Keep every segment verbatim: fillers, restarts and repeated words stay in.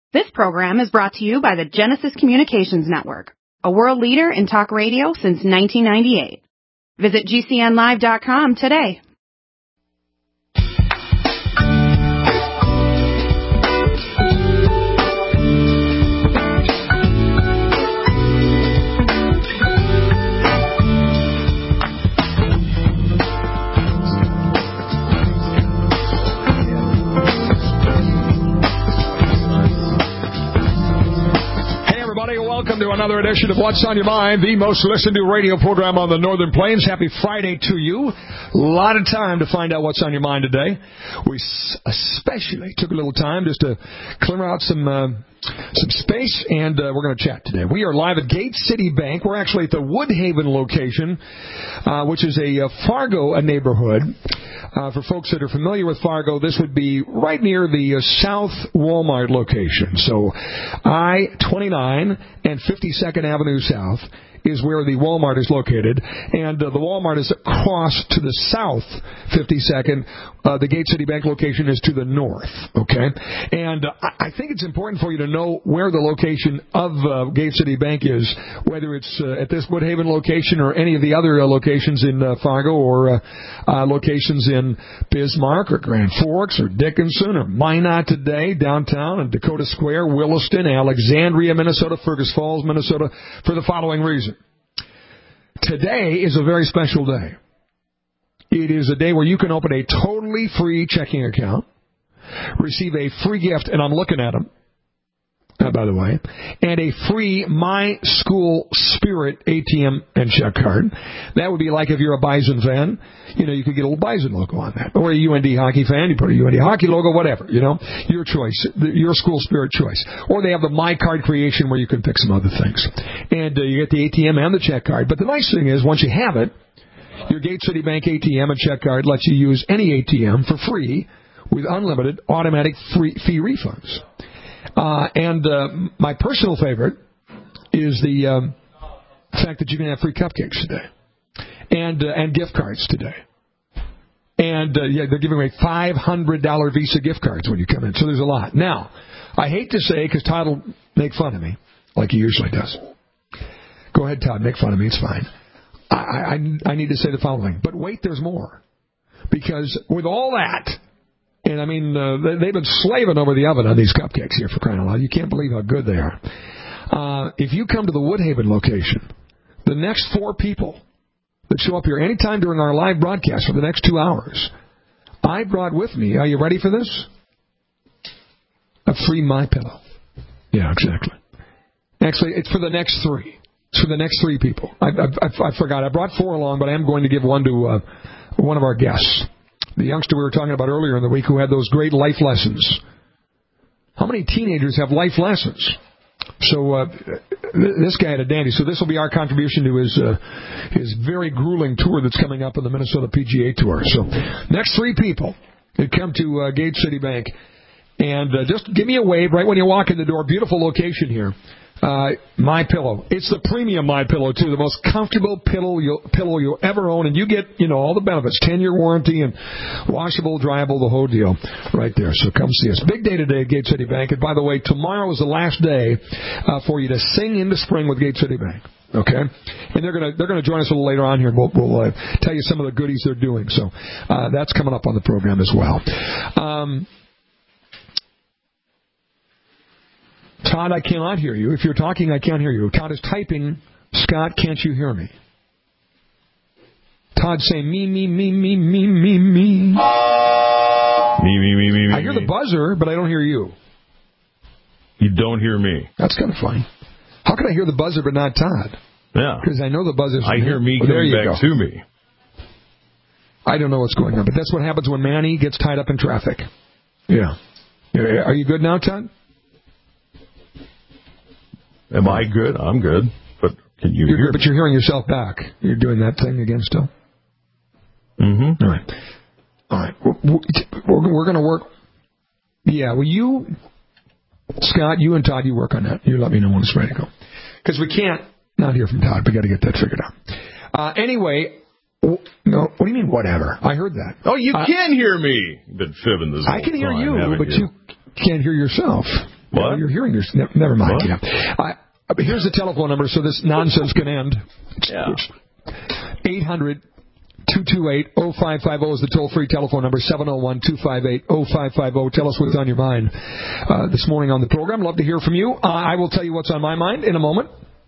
This program is brought to you by the Genesis Communications Network, a world leader in talk radio since nineteen ninety-eight. Visit G C N live dot com today. Welcome to another edition of What's on Your Mind, the most listened to radio program on the Northern Plains. Happy Friday to you. A lot of time to find out what's on your mind today. We especially took a little time just to clear out some uh, some space, and uh, we're going to chat today. We are live at Gate City Bank. We're actually at the Woodhaven location, uh, which is a uh, Fargo a neighborhood. Uh, for folks that are familiar with Fargo, this would be right near the uh, South Walmart location. So I twenty-nine and fifty-second Avenue South is where the Walmart is located, and uh, the Walmart is across to the south fifty-second. Uh, the Gate City Bank location is to the north, okay? And uh, I think it's important for you to know where the location of uh, Gate City Bank is, whether it's uh, at this Woodhaven location or any of the other uh, locations in uh, Fargo or uh, uh, locations in Bismarck or Grand Forks or Dickinson or Minot today, downtown, and Dakota Square, Williston, Alexandria, Minnesota, Fergus Falls, Minnesota, for the following reason. Today is a very special day. It is a day where you can open a totally free checking account, receive a free gift, and I'm looking at them, uh, by the way, and a free My School Spirit A T M and check card. That would be like if you're a Bison fan, you know, you could get a little Bison logo on that. Or a U N D hockey fan, you put a U N D hockey logo, whatever, you know, your choice, your School Spirit choice. Or they have the My Card creation where you can pick some other things. And uh, you get the A T M and the check card. But the nice thing is, once you have it, your Gate City Bank A T M and check card lets you use any A T M for free with unlimited automatic free fee refunds. Uh, and uh, my personal favorite is the um, fact that you can have free cupcakes today and uh, and gift cards today. And uh, yeah, they're giving away five hundred dollars Visa gift cards when you come in. So there's a lot. Now, I hate to say, because Todd will make fun of me, like he usually does. Go ahead, Todd, make fun of me. It's fine. I, I, I need to say the following. But wait, there's more. Because with all that, and I mean, uh, they've been slaving over the oven on these cupcakes here, for crying out loud. You can't believe how good they are. Uh, if you come to the Woodhaven location, the next four people that show up here anytime during our live broadcast for the next two hours, I brought with me, are you ready for this? A free MyPillow. Yeah, exactly. Actually, it's for the next three. It's for the next three people. I, I, I forgot. I brought four along, but I am going to give one to uh, one of our guests. The youngster we were talking about earlier in the week who had those great life lessons. How many teenagers have life lessons? So uh, this guy had a dandy. So this will be our contribution to his uh, his very grueling tour that's coming up on the Minnesota P G A Tour. So next three people that come to uh, Gate City Bank. And uh, just give me a wave right when you walk in the door. Beautiful location here. Uh, MyPillow. It's the premium MyPillow, too. The most comfortable pillow you'll, pillow you'll ever own. And you get, you know, all the benefits. ten-year warranty and washable, dryable, the whole deal right there. So come see us. Big day today at Gate City Bank. And by the way, tomorrow is the last day uh, for you to sing into spring with Gate City Bank. Okay? And they're going to they're gonna join us a little later on here. We'll, we'll uh, tell you some of the goodies they're doing. So uh, that's coming up on the program as well. Um... Todd, I cannot hear you. If you're talking, I can't hear you. Todd is typing, Scott, can't you hear me? Todd saying, me, me, me, me, me, me, me. Me, me, me, me, me. I hear the buzzer, but I don't hear you. You don't hear me. That's kind of funny. How can I hear the buzzer but not Todd? Yeah. Because I know the buzzer's I hear me well, coming back go. to me. I don't know what's going on, but that's what happens when Manny gets tied up in traffic. Yeah. Are you good now, Todd? Am I good? I'm good. But can you you're, hear But me? you're hearing yourself back. You're doing that thing again still? Mm-hmm. All right. All right. We're, we're going to work. Yeah, well, you, Scott, you and Todd, you work on that. You let me know when it's ready to go. Because we can't not hear from Todd. we got to get that figured out. Uh, anyway, no, what do you mean, whatever? I heard that. Oh, you uh, can hear me. You've been fibbing this whole I can hear time, you, but you? you can't hear yourself. What? You're hearing yours. Ne- never mind. What? Yeah. I, but here's the telephone number so this nonsense can end. Yeah. eight hundred two two eight oh five five oh is the toll-free telephone number, seven oh one two five eight oh five five oh. Tell us what's on your mind uh, this morning on the program. Love to hear from you. Uh, I will tell you what's on my mind in a moment.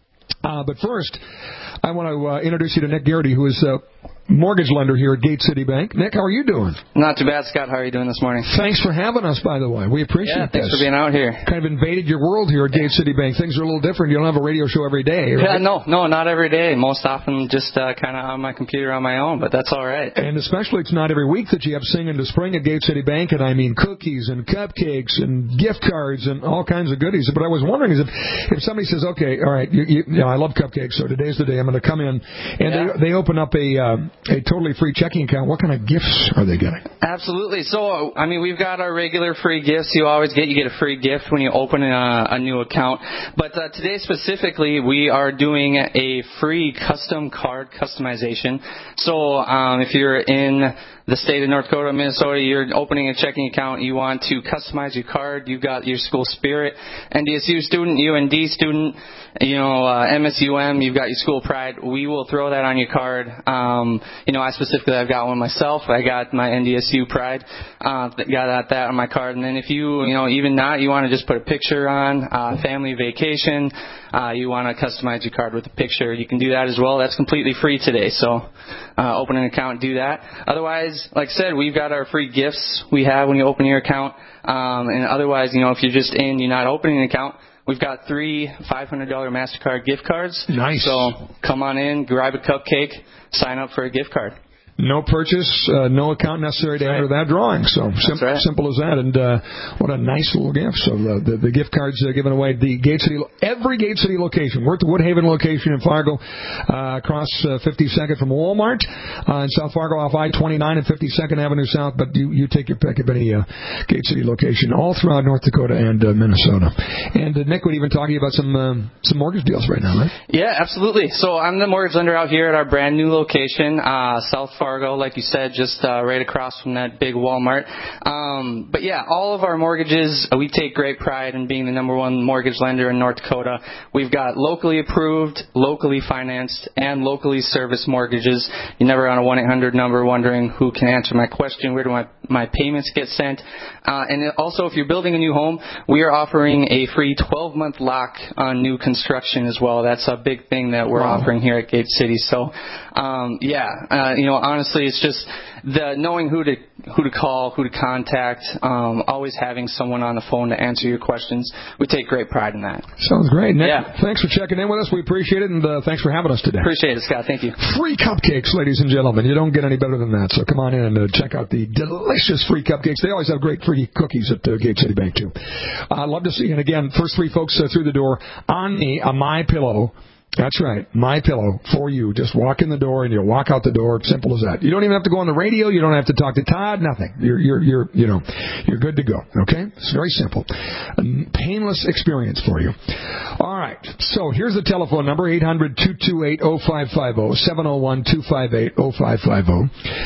Uh, but first, I want to uh, introduce you to Nick Garrity, who is a mortgage lender here at Gate City Bank. Nick, how are you doing? Not too bad, Scott. How are you doing this morning? Thanks for having us, by the way. We appreciate yeah, thanks this. for being out here. Kind of invaded your world here at Gate City Bank. Things are a little different. You don't have a radio show every day, right? Yeah, no, no, not every day. Most often just uh, kind of on my computer on my own, but that's all right. And especially it's not every week that you have Singing to Spring at Gate City Bank, and I mean cookies and cupcakes and gift cards and all kinds of goodies. But I was wondering is if, if somebody says, okay, all right, you, you, you know, I love cupcakes, so today's the day I'm going to come in, and yeah. they, they open up a, uh, a totally free checking account. What kind of gifts are they getting? Absolutely. So, I mean, we've got our regular free gifts you always get. You get a free gift when you open a, a new account. But uh, today specifically, we are doing a free custom card customization. So, um, if you're in the state of North Dakota, Minnesota, you're opening a checking account, you want to customize your card, you've got your school spirit, N D S U student, U N D student, you know, uh, M S U M, you've got your school pride, we will throw that on your card. Um, you know, I specifically, I've got one myself, I got my N D S U pride, uh, got that on my card, and then if you, you know, even not, you want to just put a picture on, uh, family vacation, uh, you want to customize your card with a picture, you can do that as well. That's completely free today, so uh, open an account, do that. Otherwise, like I said, we've got our free gifts we have when you open your account. Um, and otherwise, you know, if you're just in, you're not opening an account, we've got three five hundred dollars MasterCard gift cards. Nice. So come on in, grab a cupcake, sign up for a gift card. No purchase, uh, no account necessary to enter that drawing. So sim- right. simple as that. And uh, what a nice little gift. So uh, the, the gift cards uh, given away at the Gate City, every Gate City location. We're at the Woodhaven location in Fargo, uh, across uh, fifty-second from Walmart, uh, in South Fargo off I twenty-nine and fifty-second Avenue South. But you, you take your pick of any uh, Gate City location all throughout North Dakota and uh, Minnesota. And uh, Nick would even talk to you about some um, some mortgage deals right now, right? Yeah, absolutely. So I'm the mortgage lender out here at our brand new location, uh, South Fargo, like you said, just uh, right across from that big Walmart. Um, but yeah, all of our mortgages, uh, we take great pride in being the number one mortgage lender in North Dakota. We've got locally approved, locally financed, and locally serviced mortgages. You're never on a one eight hundred number wondering who can answer my question, where do my, my payments get sent. Uh, and also, if you're building a new home, we are offering a free twelve-month lock on new construction as well. That's a big thing that we're wow. offering here at Gate City. So, um, yeah, uh, you know, honestly, it's just the knowing who to who to call, who to contact, um, always having someone on the phone to answer your questions. We take great pride in that. Sounds great, Nick. Yeah. Thanks for checking in with us. We appreciate it, and uh, thanks for having us today. Appreciate it, Scott. Thank you. Free cupcakes, ladies and gentlemen. You don't get any better than that. So come on in and uh, check out the delicious free cupcakes. They always have great free cookies at uh, Gate City Bank, too. I'd love to see you. And again, first three folks uh, through the door on me, a My Pillow. That's right, My Pillow for you. Just walk in the door and you'll walk out the door. Simple as that. You don't even have to go on the radio. You don't have to talk to Todd. Nothing. You're, you're, you're, you know, you're good to go. Okay? It's very simple. A painless experience for you. All right. So here's the telephone number: eight hundred two two eight oh five five oh, seven oh one two five eight oh five five oh.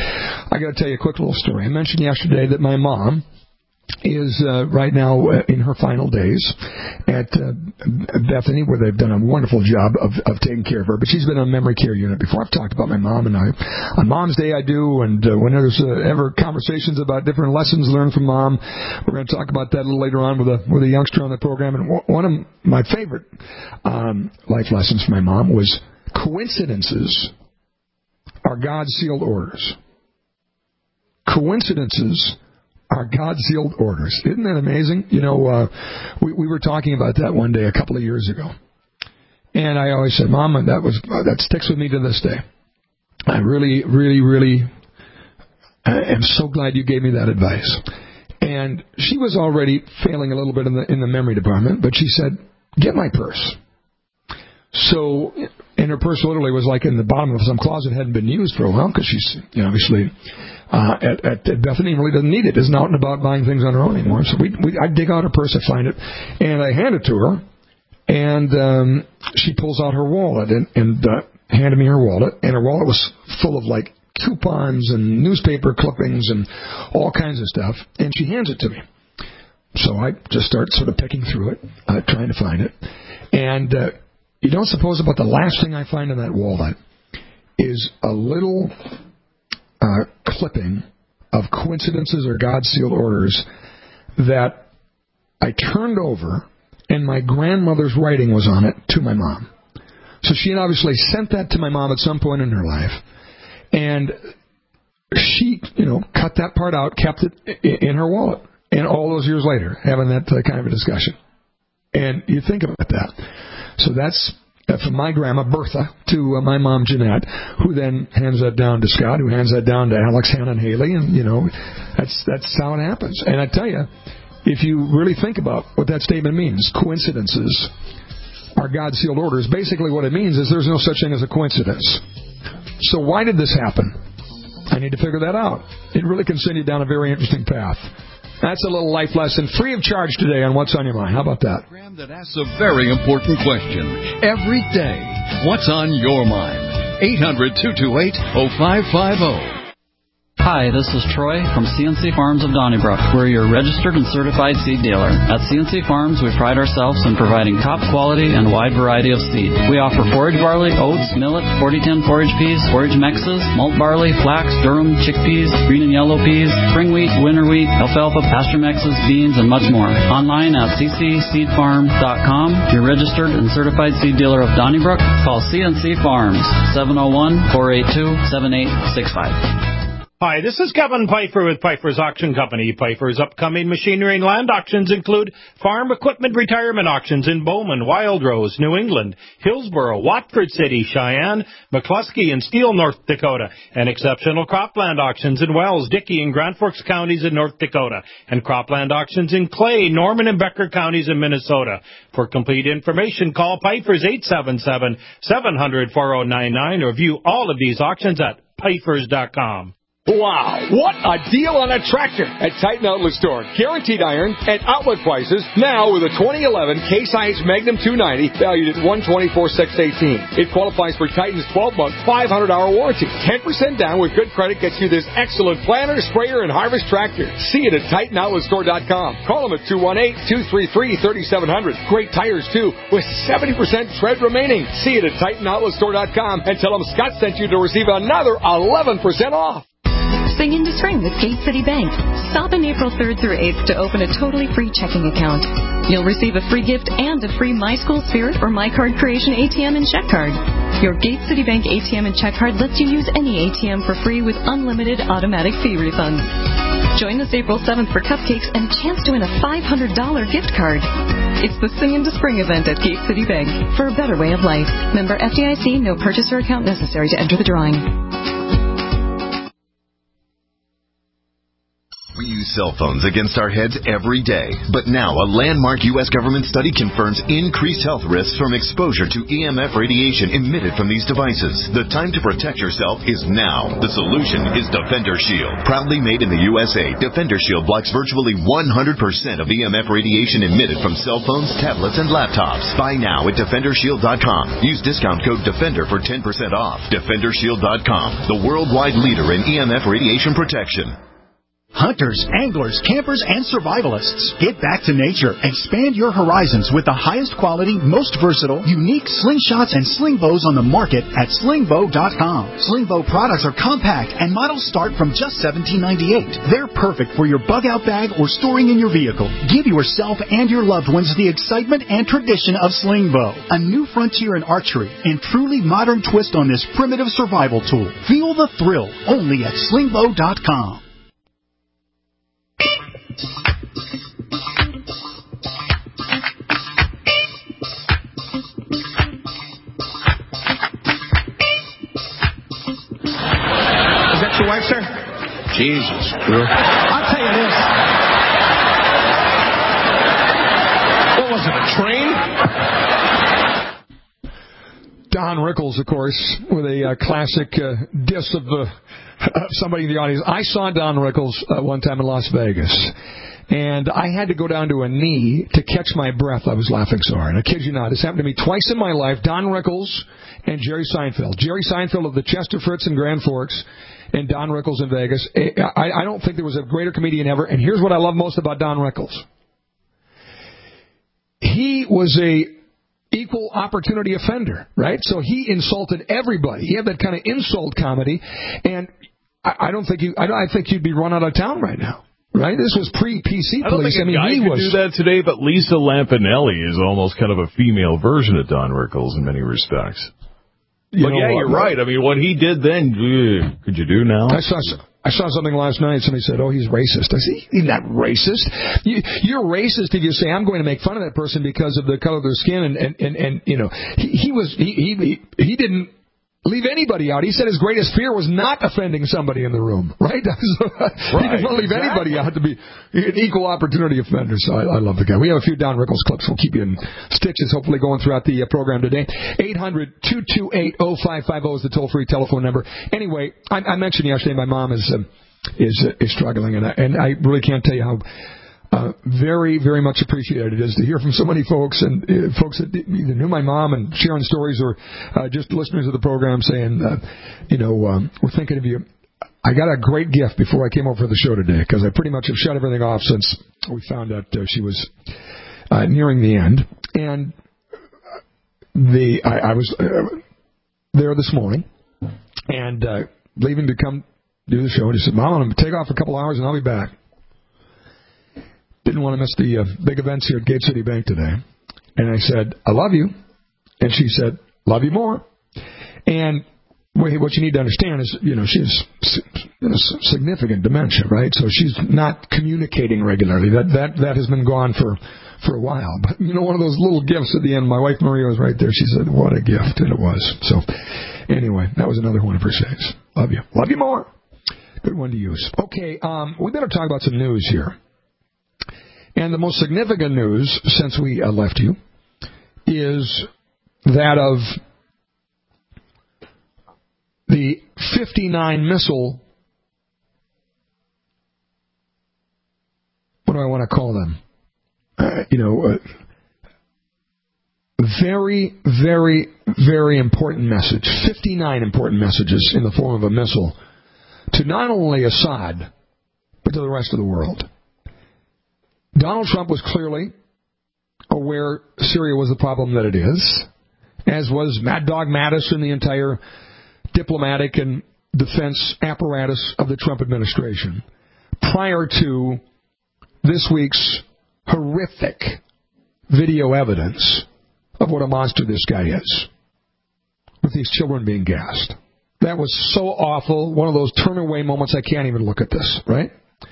I got to tell you a quick little story. I mentioned yesterday that my mom is uh, right now uh, in her final days at uh, Bethany, where they've done a wonderful job of, of taking care of her. But she's been on a memory care unit before. I've talked about my mom, and I, on Mom's Day I do, and uh, when there's uh, ever conversations about different lessons learned from Mom, we're going to talk about that a little later on with a with a youngster on the program. And one of my favorite um, life lessons from my mom was coincidences are God's sealed orders. Coincidences are God's sealed orders. Isn't that amazing? You know, uh, we, we were talking about that one day a couple of years ago. And I always said, Mama, that was that sticks with me to this day. I really, really, really am so glad you gave me that advice. And she was already failing a little bit in the in the memory department, but she said, get my purse. So, and her purse literally was like in the bottom of some closet, hadn't been used for a while, because she's, you know, obviously uh, at, at, at Bethany really doesn't need it, isn't out and about buying things on her own anymore. So we, we I dig out her purse, I find it, and I hand it to her, and um, she pulls out her wallet and, and uh, handed me her wallet, and her wallet was full of like coupons and newspaper clippings and all kinds of stuff, and she hands it to me. So I just start sort of picking through it, uh, trying to find it. And uh, you don't suppose about the last thing I find in that wallet is a little uh, clipping of coincidences or God-sealed orders that I turned over, and my grandmother's writing was on it to my mom. So she had obviously sent that to my mom at some point in her life, and she, you know, cut that part out, kept it in her wallet, and all those years later, having that uh, kind of a discussion. And you think about that. So that's uh, from my grandma, Bertha, to uh, my mom, Jeanette, who then hands that down to Scott, who hands that down to Alex, Hannah, and Haley, and, you know, that's that's how it happens. And I tell you, if you really think about what that statement means, coincidences are God-sealed orders. Basically what it means is there's no such thing as a coincidence. So why did this happen? I need to figure that out. It really can send you down a very interesting path. That's a little life lesson free of charge today on What's on Your Mind. How about that? A program that asks a very important question every day. What's on your mind? eight hundred, two two eight, oh five five oh. Hi, this is Troy from C N C Farms of Donnybrook. We're your registered and certified seed dealer. At C N C Farms, we pride ourselves in providing top quality and wide variety of seed. We offer forage barley, oats, millet, forty ten forage peas, forage mexes, malt barley, flax, durum, chickpeas, green and yellow peas, spring wheat, winter wheat, alfalfa, pasture mexes, beans, and much more. Online at c c seed farm dot com. Your registered and certified seed dealer of Donnybrook. Call C N C Farms, seven oh one, four eight two, seven eight six five. Hi, this is Kevin Pfeiffer with Pfeiffer's Auction Company. Pfeiffer's upcoming machinery and land auctions include farm equipment retirement auctions in Bowman, Wildrose, New England, Hillsboro, Watford City, Cheyenne, McCluskey, and Steele, North Dakota, and exceptional cropland auctions in Wells, Dickey, and Grand Forks counties in North Dakota, and cropland auctions in Clay, Norman, and Becker counties in Minnesota. For complete information, call Pfeiffer's eight seven seven, seven hundred, four oh nine nine or view all of these auctions at Pfeiffer's dot com. Wow, what a deal on a tractor at Titan Outlet Store. Guaranteed iron at outlet prices now with a twenty eleven Case IH Magnum two ninety valued at one hundred twenty-four thousand six hundred eighteen dollars. It qualifies for Titan's twelve month, five hundred hour warranty. ten percent down with good credit gets you this excellent planter, sprayer, and harvest tractor. See it at Titan Outlet Store dot com. Call them at two one eight, two three three, three seven zero zero. Great tires, too, with seventy percent tread remaining. See it at Titan Outlet Store dot com and tell them Scott sent you to receive another eleven percent off. Sing into spring with Gate City Bank. Stop in April third through eighth to open a totally free checking account. You'll receive a free gift and a free My School Spirit or My Card Creation A T M and check card. Your Gate City Bank A T M and check card lets you use any A T M for free with unlimited automatic fee refunds. Join us April seventh for cupcakes and a chance to win a five hundred dollars gift card. It's the Sing into Spring event at Gate City Bank for a better way of life. Member F D I C, no purchase or account necessary to enter the drawing. We use cell phones against our heads every day. But now a landmark U S government study confirms increased health risks from exposure to E M F radiation emitted from these devices. The time to protect yourself is now. The solution is Defender Shield. Proudly made in the U S A, Defender Shield blocks virtually one hundred percent of E M F radiation emitted from cell phones, tablets, and laptops. Buy now at Defender Shield dot com. Use discount code DEFENDER for ten percent off. Defender Shield dot com, the worldwide leader in E M F radiation protection. Hunters, anglers, campers, and survivalists. Get back to nature. Expand your horizons with the highest quality, most versatile, unique slingshots and sling bows on the market at sling bow dot com. Sling bow products are compact and models start from just seventeen ninety-eight. They're perfect for your bug-out bag or storing in your vehicle. Give yourself and your loved ones the excitement and tradition of sling bow. A new frontier in archery and truly modern twist on this primitive survival tool. Feel the thrill only at sling bow dot com. Your wife, sir? Jesus, girl. I'll tell you this. What was it, a train? Don Rickles, of course, with a uh, classic uh, diss of uh, somebody in the audience. I saw Don Rickles uh, one time in Las Vegas, and I had to go down to a knee to catch my breath. I was laughing so hard. I kid you not. This happened to me twice in my life. Don Rickles and Jerry Seinfeld. Jerry Seinfeld of the Chester Fritz in Grand Forks, and Don Rickles in Vegas. I, I don't think there was a greater comedian ever. And here's what I love most about Don Rickles. he was a equal opportunity offender, right? So he insulted everybody. He had that kind of insult comedy, and I, I don't think you. I, don't, I think you'd be run out of town right now, right? This was pre-P C I don't police. think a I mean, guy he could was do that today, but Lisa Lampanelli is almost kind of a female version of Don Rickles in many respects. You but know, yeah, you're uh, right. I mean, what he did then, ugh, could you do now? I saw I saw something last night. Somebody said, "Oh, he's racist." I said, "He's not racist. You, you're racist if you say I'm going to make fun of that person because of the color of their skin." And and and, and you know, he, he was he, he he didn't leave anybody out. He said his greatest fear was not offending somebody in the room. Right? So, right. He didn't want to leave exactly. anybody out to be an equal opportunity offender. So I, I love the guy. We have a few Don Rickles clips. We'll keep you in stitches. Hopefully going throughout the uh, program today. eight hundred two two eight oh five five oh is the toll-free telephone number. Anyway, I, I mentioned yesterday my mom is um, is uh, is struggling, and I, and I really can't tell you how uh, very, very much appreciated it is to hear from so many folks, and uh, folks that either knew my mom and sharing stories, or uh, just listeners of the program saying, uh, you know, um, we're thinking of you. I got a great gift before I came over for the show today, because I pretty much have shut everything off since we found out uh, she was uh, nearing the end. And the I, I was uh, there this morning and uh, leaving to come do the show. And he said, "Mom, I'm going to take off a couple hours and I'll be back." Didn't want to miss the uh, big events here at Gate City Bank today. And I said, "I love you." And she said, "Love you more." And what you need to understand is, you know, she has you know, significant dementia, right? So she's not communicating regularly. That that that has been gone for, for a while. But, you know, one of those little gifts at the end, my wife Maria was right there. She said, "What a gift." And it was. So, anyway, that was another one of her sayings. Love you. Love you more. Good one to use. Okay, um, we better talk about some news here. And the most significant news since we uh, left you is that of the fifty-nine missile, what do I want to call them? Uh, you know, uh, very, very, very important message. fifty-nine important messages in the form of a missile to not only Assad, but to the rest of the world. Donald Trump was clearly aware Syria was the problem that it is, as was Mad Dog Mattis and the entire diplomatic and defense apparatus of the Trump administration, prior to this week's horrific video evidence of what a monster this guy is, with these children being gassed. That was so awful, one of those turn-away moments, I can't even look at this, right?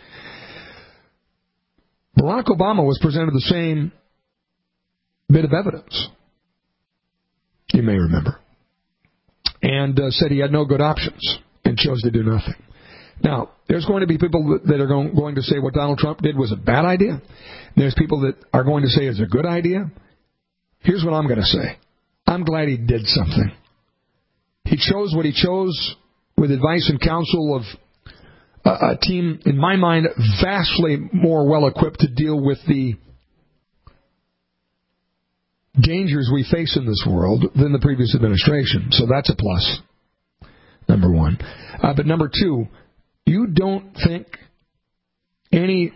Barack Obama was presented the same bit of evidence, you may remember, and uh, said he had no good options and chose to do nothing. Now, there's going to be people that are going, going to say what Donald Trump did was a bad idea. There's people that are going to say it's a good idea. Here's what I'm going to say. I'm glad he did something. He chose what he chose with advice and counsel of a, a team, in my mind, vastly more well-equipped to deal with the dangers we face in this world than the previous administration. So that's a plus, number one. Uh, but number two, you don't think any,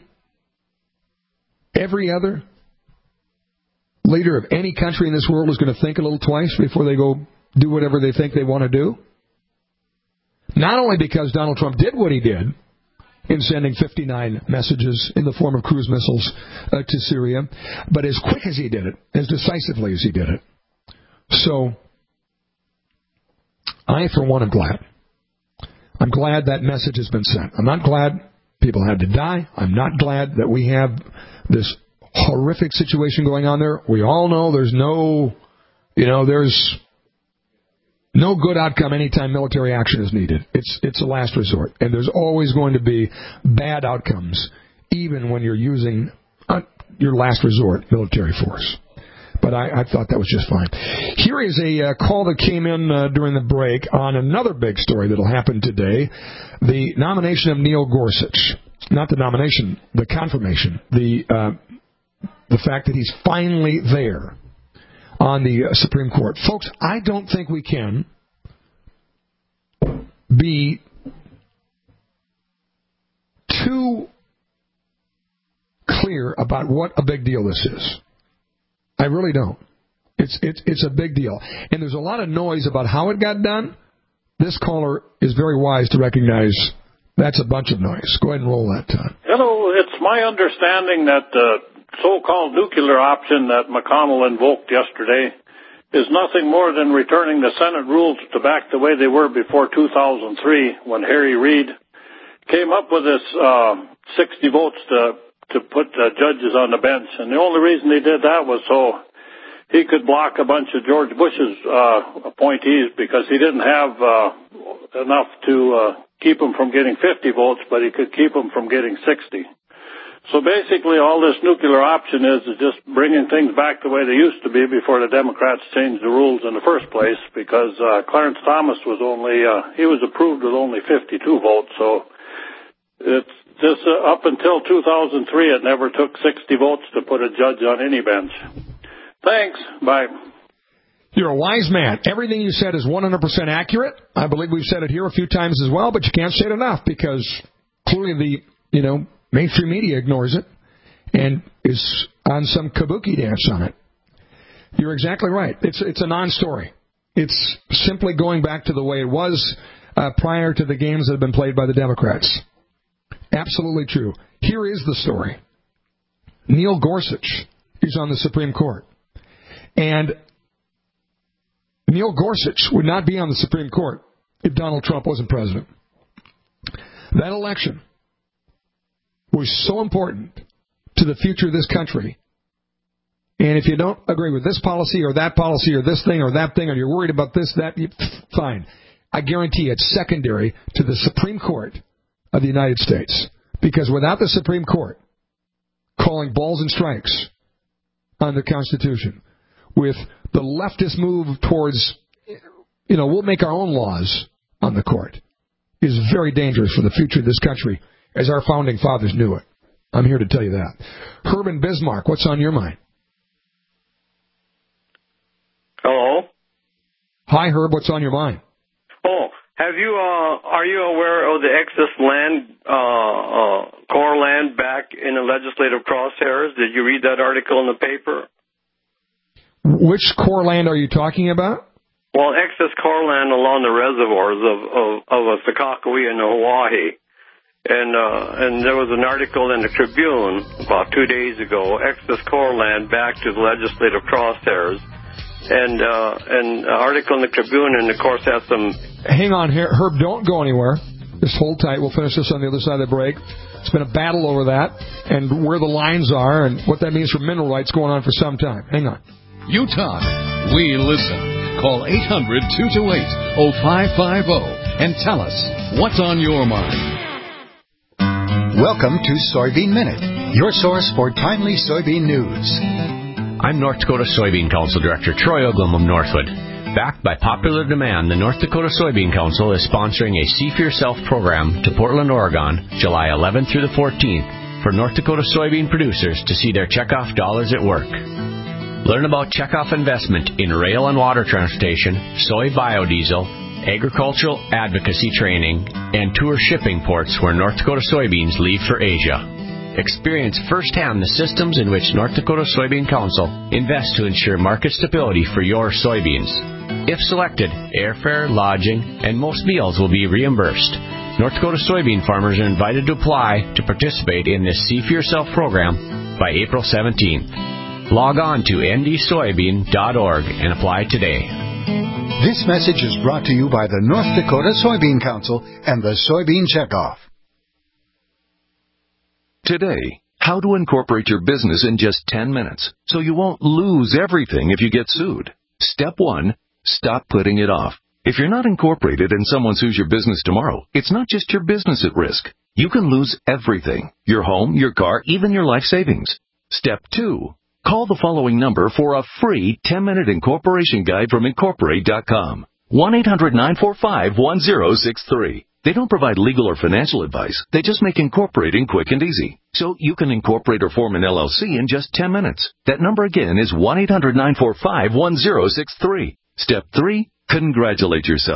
every other leader of any country in this world is going to think a little twice before they go do whatever they think they want to do? Not only because Donald Trump did what he did in sending fifty-nine messages in the form of cruise missiles uh, to Syria, but as quick as he did it, as decisively as he did it. So, I, for one, am glad. I'm glad that message has been sent. I'm not glad people had to die. I'm not glad that we have this horrific situation going on there. We all know there's no, you know, there's no good outcome anytime military action is needed. It's it's a last resort. And there's always going to be bad outcomes, even when you're using uh, your last resort military force. But I, I thought that was just fine. Here is a uh, call that came in uh, during the break on another big story that will happen today, the nomination of Neil Gorsuch. Not the nomination, the confirmation, the uh, the fact that he's finally there on the uh, Supreme Court. Folks, I don't think we can be too clear about what a big deal this is. I really don't. It's, it's, it's a big deal. And there's a lot of noise about how it got done. This caller is very wise to recognize that's a bunch of noise. Go ahead and roll that, Todd. Hello. It's my understanding that the so-called nuclear option that McConnell invoked yesterday is nothing more than returning the Senate rules to back the way they were before two thousand three, when Harry Reid came up with this uh, sixty votes to to put uh, judges on the bench. And the only reason he did that was so he could block a bunch of George Bush's uh, appointees, because he didn't have uh, enough to uh, keep them from getting fifty votes, but he could keep them from getting sixty. So basically all this nuclear option is is just bringing things back the way they used to be before the Democrats changed the rules in the first place, because uh, Clarence Thomas was only, uh, he was approved with only fifty-two votes. So it's just uh, up until two thousand three, it never took sixty votes to put a judge on any bench. Thanks. Bye. You're a wise man. Everything you said is one hundred percent accurate. I believe we've said it here a few times as well, but you can't say it enough, because clearly the, you know, mainstream media ignores it and is on some kabuki dance on it. You're exactly right. It's it's a non-story. It's simply going back to the way it was uh, prior to the games that have been played by the Democrats. Absolutely true. Here is the story. Neil Gorsuch is on the Supreme Court. And Neil Gorsuch would not be on the Supreme Court if Donald Trump wasn't president. That election was so important to the future of this country. And if you don't agree with this policy or that policy or this thing or that thing, or you're worried about this, that, you, fine. I guarantee you it's secondary to the Supreme Court of the United States. Because without the Supreme Court calling balls and strikes on the Constitution, with the leftist move towards, you know, we'll make our own laws on the court, is very dangerous for the future of this country, as our founding fathers knew it. I'm here to tell you that. Herb in Bismarck, what's on your mind? Hello? Hi, Herb, what's on your mind? Oh, have you, uh, are you aware of the excess land, uh, uh, core land back in the legislative crosshairs? Did you read that article in the paper? Which core land are you talking about? Well, excess core land along the reservoirs of, of, of a Sakakawea in Hawaii. And uh, and there was an article in the Tribune about two days ago, excess core land back to the legislative crosshairs. And uh, and an article in the Tribune, and of course has some... Hang on here, Herb, don't go anywhere. Just hold tight. We'll finish this on the other side of the break. It's been a battle over that and where the lines are and what that means for mineral rights going on for some time. Hang on. You talk, we listen. Call eight hundred, two two eight, oh five five oh and tell us what's on your mind. Welcome to Soybean Minute, your source for timely soybean news. I'm North Dakota Soybean Council Director Troy Uglum of Northwood. Backed by popular demand, the North Dakota Soybean Council is sponsoring a See for Yourself program to Portland, Oregon, July eleventh through the fourteenth, for North Dakota soybean producers to see their checkoff dollars at work. Learn about checkoff investment in rail and water transportation, soy biodiesel, agricultural advocacy training, and tour shipping ports where North Dakota soybeans leave for Asia. Experience firsthand the systems in which North Dakota Soybean Council invests to ensure market stability for your soybeans. If selected, airfare, lodging, and most meals will be reimbursed. North Dakota soybean farmers are invited to apply to participate in this See for Yourself program by April seventeenth. Log on to n d soybean dot org and apply today. This message is brought to you by the North Dakota Soybean Council and the Soybean Checkoff. Today, how to incorporate your business in just ten minutes so you won't lose everything if you get sued. Step one, stop putting it off. If you're not incorporated and someone sues your business tomorrow, it's not just your business at risk. You can lose everything: your home, your car, even your life savings. Step two, call the following number for a free ten-minute incorporation guide from Incorporate dot com. one eight hundred nine four five one zero six three. They don't provide legal or financial advice. They just make incorporating quick and easy. So you can incorporate or form an L L C in just ten minutes. That number again is one eight hundred nine four five one zero six three. Step three, congratulate yourself.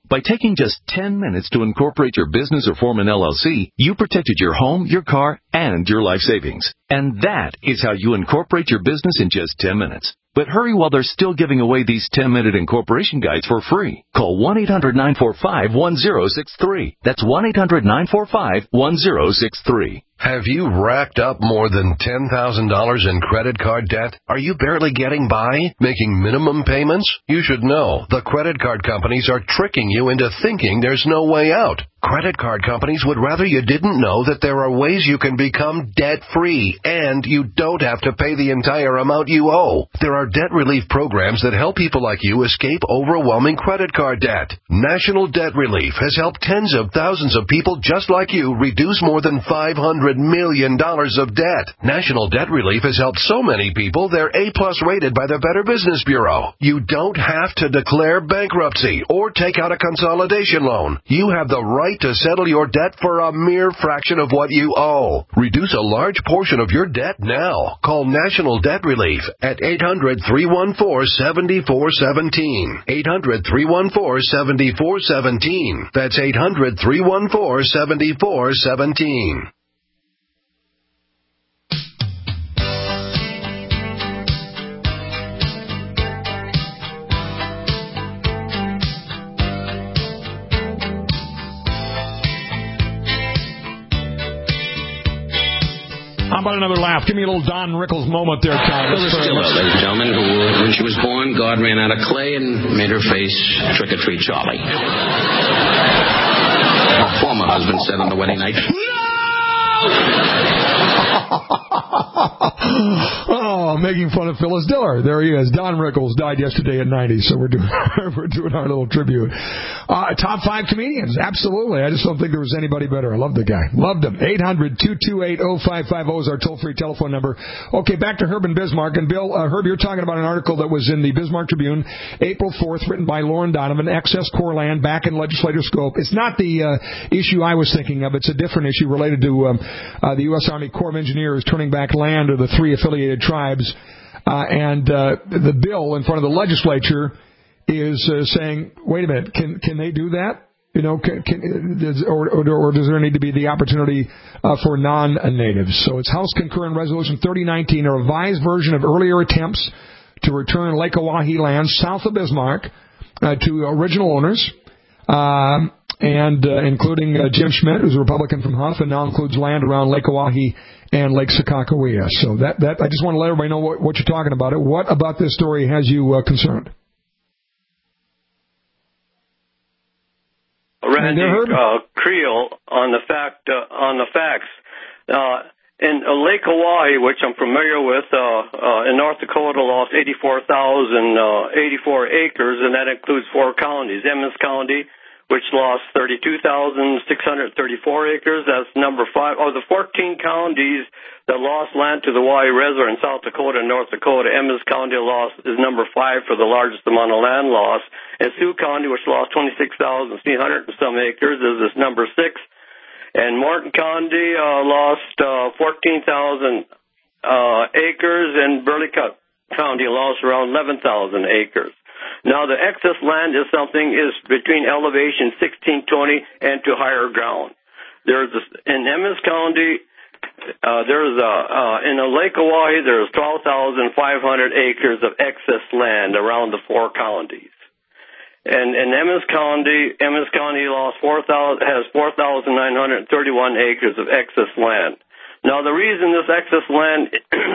By taking just ten minutes to incorporate your business or form an L L C, you protected your home, your car, and your life savings. And that is how you incorporate your business in just ten minutes. But hurry while they're still giving away these ten-minute incorporation guides for free. Call one eight hundred nine four five one zero six three. That's one eight hundred nine four five one zero six three. Have you racked up more than ten thousand dollars in credit card debt? Are you barely getting by, making minimum payments? You should know the credit card companies are tricking you into thinking there's no way out. Credit card companies would rather you didn't know that there are ways you can become debt-free, and you don't have to pay the entire amount you owe. There are debt relief programs that help people like you escape overwhelming credit card debt. National Debt Relief has helped tens of thousands of people just like you reduce more than five hundred million dollars of debt. National Debt Relief has helped so many people they're A-plus rated by the Better Business Bureau. You don't have to declare bankruptcy or take out a consolidation loan. You have the right to settle your debt for a mere fraction of what you owe. Reduce a large portion of your debt now. Call National Debt Relief at eight hundred three one four seven four one seven. eight hundred three one four seven four one seven. That's eight hundred three one four seven four one seven. How about another laugh? Give me a little Don Rickles moment there, Tom. Phyllis Diller, ladies and gentlemen, who, when she was born, God ran out of clay and made her face Trick-or-Treat Charlie. Her former husband said on the wedding night, Oh, making fun of Phyllis Diller. There he is. Don Rickles died yesterday at ninety, so we're doing we're doing our little tribute. Uh, top five comedians, absolutely. I just don't think there was anybody better. I love the guy. Loved him. eight hundred two two eight oh five five oh is our toll-free telephone number. Okay, back to Herb and Bismarck. And Bill, uh, Herb, you're talking about an article that was in the Bismarck Tribune, April fourth, written by Lauren Donovan, Excess Core Land back in legislative scope. It's not the uh, issue I was thinking of. It's a different issue related to um, uh, the U S Army Corps of Engineers turning back land to the three affiliated tribes. Uh, and uh, the bill in front of the legislature is uh, saying, wait a minute, can can they do that? You know, can, can, does, or, or, or does there need to be the opportunity uh, for non-natives? So it's House Concurrent Resolution thirty nineteen, a revised version of earlier attempts to return Lake Oahe land south of Bismarck uh, to original owners, uh, and uh, including uh, Jim Schmidt, who's a Republican from Huff, and now includes land around Lake Oahe and Lake Sakakawea. So that, that I just want to let everybody know what, what you're talking about. It. What about this story has you uh, concerned? Randy uh, Creel on the fact uh, on the facts. Uh, in uh, Lake Oahe, which I'm familiar with, uh, uh, in North Dakota, lost eighty-four thousand eighty-four acres, and that includes four counties. Emmons County, which lost thirty-two thousand six hundred thirty-four acres. That's number five. Of the fourteen counties that lost land to the Oahe Reservoir in South Dakota and North Dakota, Emmons County lost is number five for the largest amount of land loss. And Sioux County, which lost twenty-six thousand three hundred and some acres, is this number six. And Morton County uh, lost uh, fourteen thousand uh, acres, and Burley County lost around eleven thousand acres. Now, the excess land is something is between elevation sixteen twenty and to higher ground. There's a, in Emmons County, uh, there's a, uh, in the Lake Oahe, there's twelve thousand five hundred acres of excess land around the four counties. And in Emmons County, Emmons County lost four thousand has four thousand nine hundred thirty-one acres of excess land. Now, the reason this excess land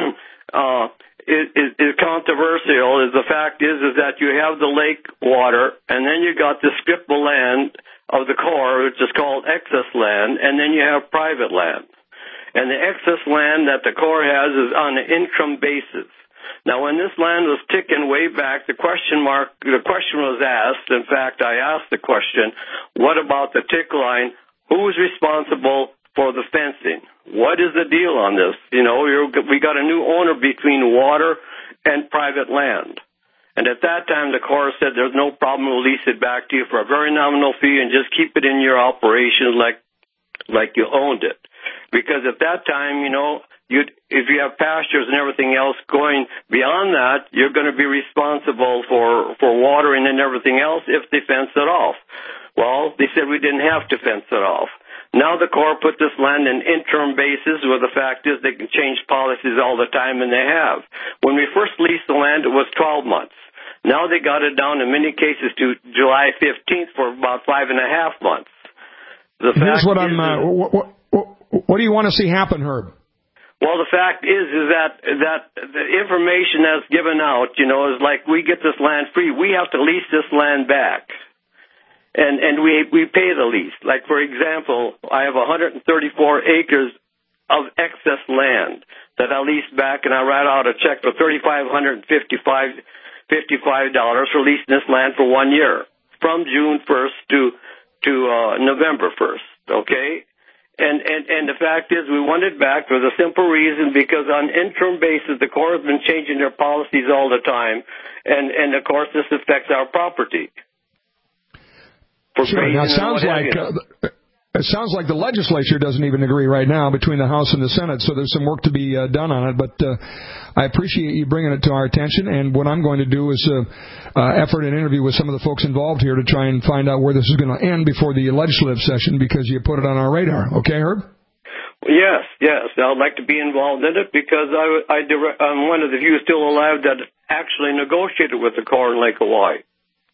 uh, is, is, is controversial is the fact is is that you have the lake water, and then you got the strip of land of the Corps, which is called excess land, and then you have private land. And the excess land that the Corps has is on an income basis. Now, when this land was taken way back, the question mark, the question was asked. In fact, I asked the question, what about the tick line? Who's responsible for the fencing? What is the deal on this? You know, you're, we got a new owner between water and private land. And at that time, the Corps said there's no problem, we'll lease it back to you for a very nominal fee and just keep it in your operation like, like you owned it. Because at that time, you know, You'd, if you have pastures and everything else going beyond that, you're going to be responsible for, for watering and everything else if they fence it off. Well, they said we didn't have to fence it off. Now the Corps put this land in interim basis, where the fact is they can change policies all the time, and they have. When we first leased the land, it was twelve months. Now they got it down in many cases to July fifteenth for about five and a half months. The Here's fact what is, I'm. Uh, what, what, what do you want to see happen, Herb? Well, the fact is, is that that the information that's given out, you know, is like we get this land free, we have to lease this land back. And and we we pay the lease. Like, for example, I have one hundred thirty-four acres of excess land that I lease back, and I write out a check for three thousand five hundred fifty-five dollars for leasing this land for one year, from June first to to uh, November first, okay? And, and and the fact is, we want it back for the simple reason because on interim basis, the Corps has been changing their policies all the time, and, and of course, this affects our property. Sure. Now, it sounds like uh, it sounds like the legislature doesn't even agree right now between the House and the Senate, so there's some work to be uh, done on it. But uh, I appreciate you bringing it to our attention, and what I'm going to do is uh, uh, effort an interview with some of the folks involved here to try and find out where this is going to end before the legislative session, because you put it on our radar. Okay, Herb? Yes, yes. I'd like to be involved in it because I, I direct, I'm one of the few still alive that actually negotiated with the Corps in Lake Hawaii.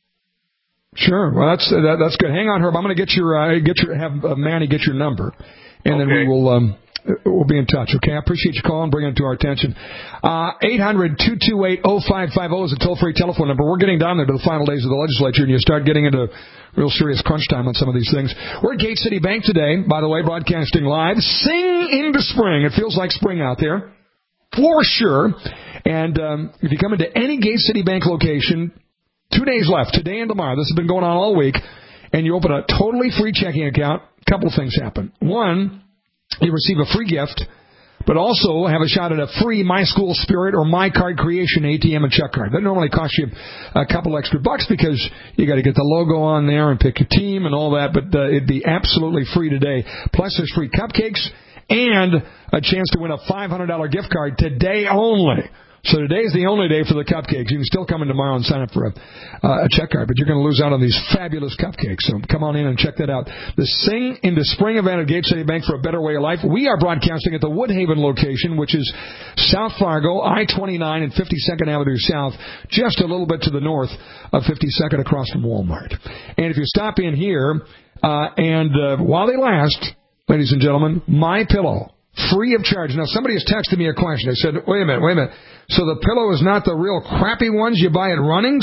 Sure. Well, that's that, that's good. Hang on, Herb. I'm going to get your uh, get your have uh, Manny get your number, and okay. then we will um, we'll be in touch. Okay. I appreciate you calling, bringing it to our attention. Uh, eight hundred two two eight oh five five oh is a toll free telephone number. We're getting down there to the final days of the legislature, and you start getting into real serious crunch time on some of these things. We're at Gate City Bank today, by the way, broadcasting live. Sing into spring. It feels like spring out there, for sure. And um, if you come into any Gate City Bank location. Two days left, today and tomorrow. This has been going on all week. And you open a totally free checking account. A couple of things happen. One, you receive a free gift, but also have a shot at a free My School Spirit or My Card Creation A T M and check card. That normally costs you a couple extra bucks because you got to get the logo on there and pick your team and all that, but uh, it'd be absolutely free today. Plus, there's free cupcakes and a chance to win a five hundred dollars gift card today only. So today's the only day for the cupcakes. You can still come in tomorrow and sign up for a, uh, a check card, but you're going to lose out on these fabulous cupcakes. So come on in and check that out. The Sing into Spring event at Gate City Bank for a better way of life. We are broadcasting at the Woodhaven location, which is South Fargo, I twenty-nine and fifty-second Avenue South, just a little bit to the north of fifty-second across from Walmart. And if you stop in here, uh, and uh, while they last, ladies and gentlemen, My Pillow. Free of charge. Now, somebody has texted me a question. They said, wait a minute, wait a minute. So the pillow is not the real crappy ones you buy at Runnings?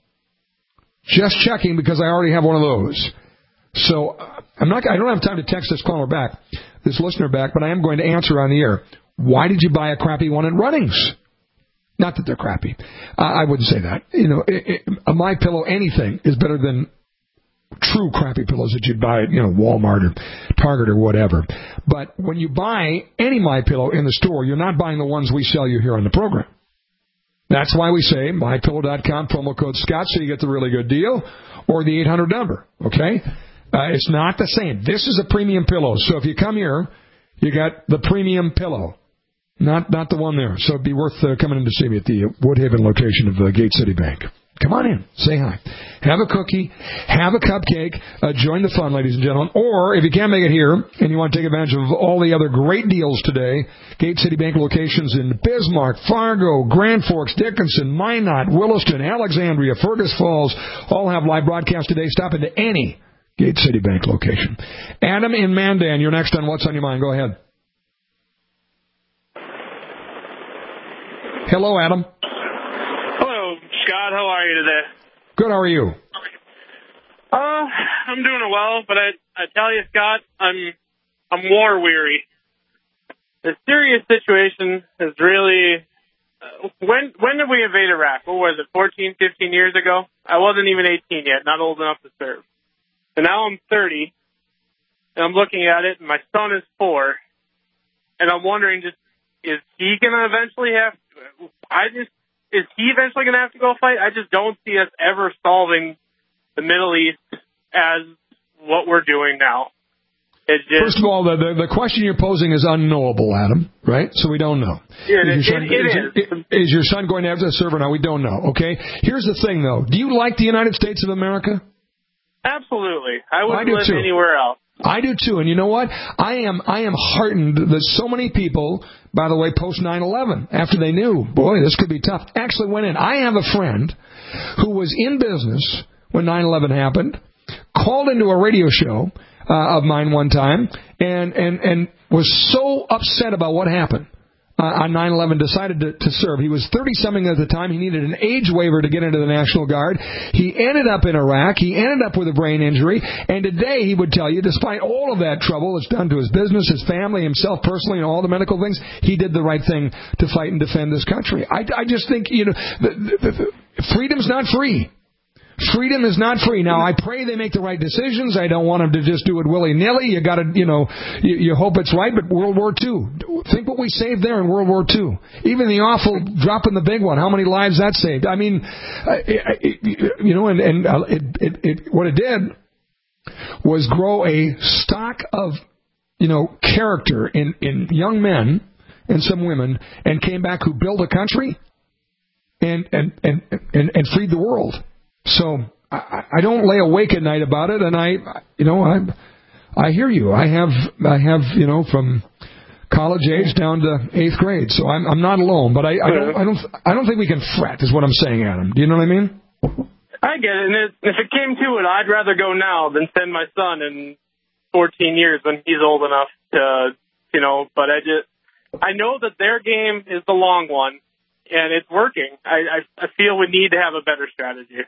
Just checking because I already have one of those. So I'm not, I don't have time to text this caller back, this listener back, but I am going to answer on the air. Why did you buy a crappy one at Runnings? Not that they're crappy. Uh, I wouldn't say that. You know, it, it, a My Pillow anything is better than true crappy pillows that you'd buy at, you know, Walmart or Target or whatever. But when you buy any My Pillow in the store, you're not buying the ones we sell you here on the program. That's why we say my pillow dot com, promo code Scott, so you get the really good deal, or the eight hundred number, okay? Uh, it's not the same. This is a premium pillow. So if you come here, you got the premium pillow, not not the one there. So it'd be worth uh, coming in to see me at the Woodhaven location of the Gate City Bank. Come on in. Say hi. Have a cookie. Have a cupcake. Uh, join the fun, ladies and gentlemen. Or, if you can't make it here and you want to take advantage of all the other great deals today, Gate City Bank locations in Bismarck, Fargo, Grand Forks, Dickinson, Minot, Williston, Alexandria, Fergus Falls, all have live broadcast today. Stop into any Gate City Bank location. Adam in Mandan, you're next on What's on Your Mind. Go ahead. Hello, Adam. Scott, how are you today? Good, how are you? Uh, I'm doing well, but I I tell you, Scott, I'm I'm war weary. The Syria situation is really... Uh, when when did we invade Iraq? What was it, fourteen, fifteen years ago? I wasn't even eighteen yet, not old enough to serve. And now I'm thirty, and I'm looking at it, and my son is four, and I'm wondering, just is he going to eventually have... I just... Is he eventually going to have to go fight? I just don't see us ever solving the Middle East as what we're doing now. It's just, First of all, the, the the question you're posing is unknowable, Adam, right? So we don't know. It, is, your son, it, it is, is. is your son going to have to serve or not? We don't know, okay? Here's the thing, though. Do you like the United States of America? Absolutely. I wouldn't I do live too. anywhere else. I do too, and you know what? I am I am heartened that so many people, by the way, post nine eleven, after they knew, boy, this could be tough, actually went in. I have a friend who was in business when nine eleven happened, called into a radio show uh, of mine one time, and, and, and was so upset about what happened. Uh, on nine eleven, decided to, to serve. He was thirty-something at the time. He needed an age waiver to get into the National Guard. He ended up in Iraq. He ended up with a brain injury. And today, he would tell you, despite all of that trouble it's done to his business, his family, himself personally, and all the medical things, he did the right thing to fight and defend this country. I, I just think, you know, the, the, the, freedom's not free. Freedom is not free. Now, I pray they make the right decisions. I don't want them to just do it willy-nilly. You got to, you know, you, you hope it's right. But World War Two, think what we saved there in World War Two. Even the awful dropping the big one, how many lives that saved? I mean, it, it, you know, and, and it, it, it, what it did was grow a stock of, you know, character in, in young men and some women, and came back who built a country and and and and, and freed the world. So I, I don't lay awake at night about it, and I, you know, I, I hear you. I have, I have, you know, from college age down to eighth grade, so I'm, I'm not alone. But I, I don't, I don't, I don't think we can fret, is what I'm saying, Adam. Do you know what I mean? I get it. And it, if it came to it, I'd rather go now than send my son in fourteen years when he's old enough to, you know. But I just, I know that their game is the long one, and it's working. I, I, I feel we need to have a better strategy.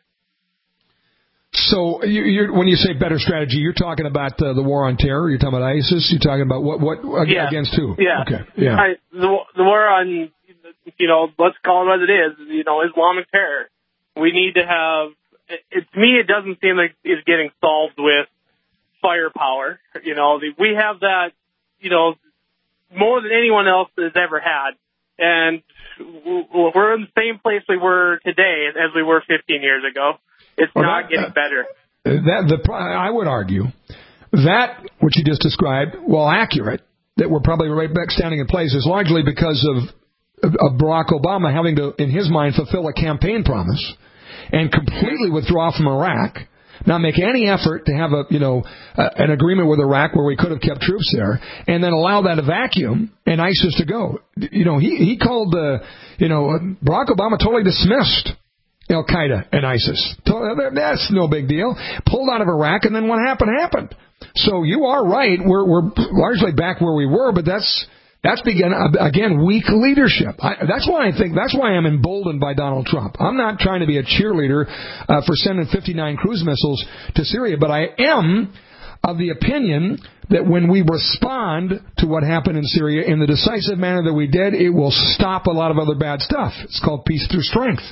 So, you, you're, when you say better strategy, you're talking about uh, the war on terror. You're talking about ISIS. You're talking about what? What yeah. against who? Yeah. Okay. Yeah. I, the, the war on, you know, let's call it what it is. You know, Islamic terror. We need to have. It, to me, it doesn't seem like it's getting solved with firepower. You know, the, we have that. You know, more than anyone else has ever had, and we're in the same place we were today as we were fifteen years ago. It's well, not that, getting better. That the I would argue that what you just described, while accurate, that we're probably right back standing in place, is largely because of, of Barack Obama having to, in his mind, fulfill a campaign promise and completely withdraw from Iraq, not make any effort to have a you know uh, an agreement with Iraq where we could have kept troops there, and then allow that vacuum and ISIS to go. You know, he he called the you know Barack Obama totally dismissed Al-Qaeda and ISIS. That's no big deal. Pulled out of Iraq, and then what happened, happened. So you are right. We're, we're largely back where we were, but that's that's begin, again, weak leadership. I, that's why I think, that's why I'm emboldened by Donald Trump. I'm not trying to be a cheerleader uh, for sending fifty-nine cruise missiles to Syria, but I am of the opinion that when we respond to what happened in Syria in the decisive manner that we did, it will stop a lot of other bad stuff. It's called peace through strength.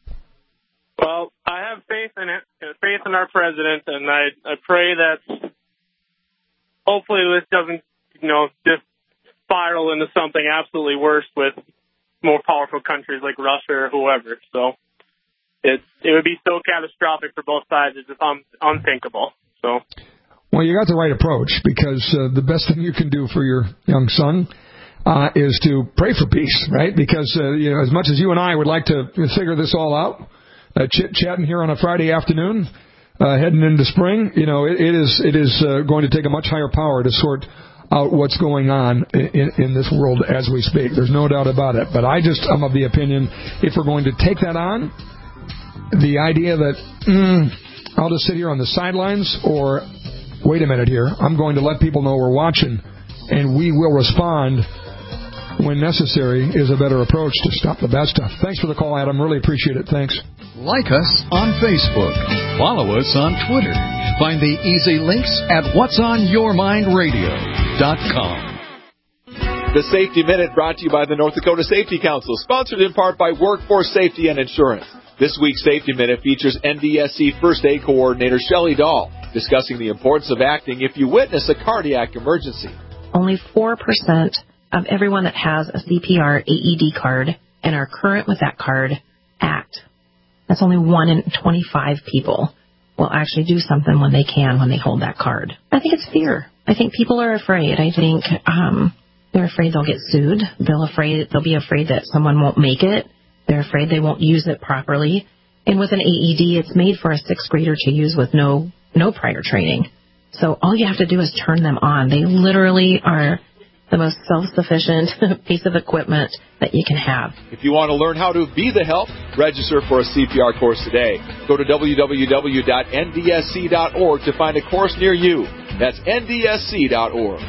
Well, I have faith in it, faith in our president, and I, I pray that hopefully this doesn't, you know, just spiral into something absolutely worse with more powerful countries like Russia or whoever. So it it would be so catastrophic for both sides, it's just un, unthinkable. So. Well, you got the right approach, because uh, the best thing you can do for your young son uh, is to pray for peace, right? Because uh, you know, as much as you and I would like to figure this all out, Uh, chit-chatting here on a Friday afternoon, uh, heading into spring, you know, it, it is it is uh, going to take a much higher power to sort out what's going on in, in this world as we speak. There's no doubt about it. But I just am of the opinion, if we're going to take that on, the idea that mm, I'll just sit here on the sidelines, or wait a minute here, I'm going to let people know we're watching, and we will respond when necessary, is a better approach to stop the bad stuff. Thanks for the call, Adam. Really appreciate it. Thanks. Like us on Facebook. Follow us on Twitter. Find the easy links at whats on your mind radio dot com. The Safety Minute brought to you by the North Dakota Safety Council, sponsored in part by Workforce Safety and Insurance. This week's Safety Minute features N D S C First Aid Coordinator Shelley Dahl discussing the importance of acting if you witness a cardiac emergency. Only four percent of everyone that has a C P R A E D card and are current with that card act. That's only one in twenty-five people will actually do something when they can, when they hold that card. I think it's fear. I think people are afraid. I think um, they're afraid they'll get sued. They'll afraid they'll be afraid that someone won't make it. They're afraid they won't use it properly. And with an A E D, it's made for a sixth grader to use with no no prior training. So all you have to do is turn them on. They literally are the most self-sufficient piece of equipment that you can have. If you want to learn how to be the help, register for a C P R course today. Go to w w w dot n d s c dot org to find a course near you. That's n d s c dot org.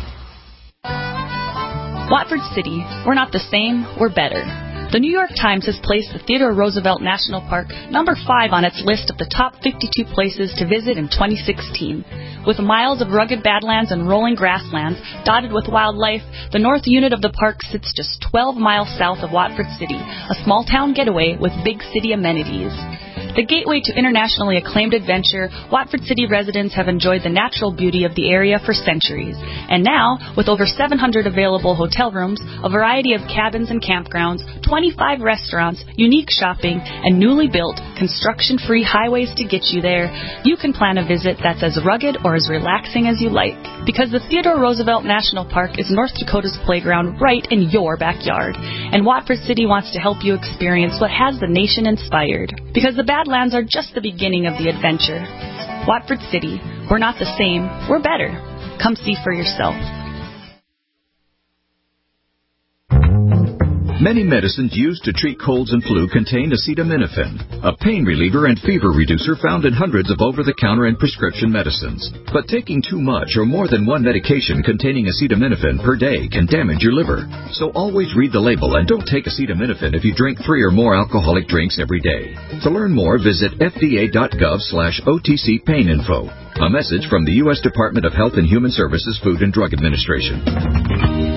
Watford City, we're not the same, we're better. The New York Times has placed the Theodore Roosevelt National Park number five on its list of the top fifty-two places to visit in twenty sixteen. With miles of rugged badlands and rolling grasslands dotted with wildlife, the north unit of the park sits just twelve miles south of Watford City, a small town getaway with big city amenities. The gateway to internationally acclaimed adventure, Watford City residents have enjoyed the natural beauty of the area for centuries. And now, with over seven hundred available hotel rooms, a variety of cabins and campgrounds, twenty-five restaurants, unique shopping, and newly built, construction-free highways to get you there, you can plan a visit that's as rugged or as relaxing as you like. Because the Theodore Roosevelt National Park is North Dakota's playground right in your backyard. And Watford City wants to help you experience what has the nation inspired. Because the Badlands are just the beginning of the adventure. Watford City, we're not the same, we're better. Come see for yourself. Many medicines used to treat colds and flu contain acetaminophen, a pain reliever and fever reducer found in hundreds of over-the-counter and prescription medicines. But taking too much or more than one medication containing acetaminophen per day can damage your liver. So always read the label and don't take acetaminophen if you drink three or more alcoholic drinks every day. To learn more, visit f d a dot gov slash o t c pain info. A message from the U S Department of Health and Human Services Food and Drug Administration.